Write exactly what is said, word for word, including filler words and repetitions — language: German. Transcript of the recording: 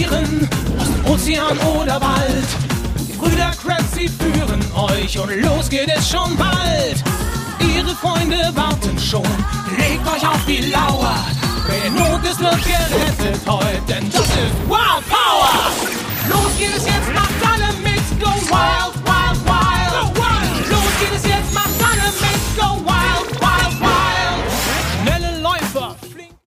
Meeren, Ost, Ozean oder Wald. Die Brüder Krabs, sie führen euch und los geht es schon bald. Ihre Freunde warten schon, legt euch auf die Lauer.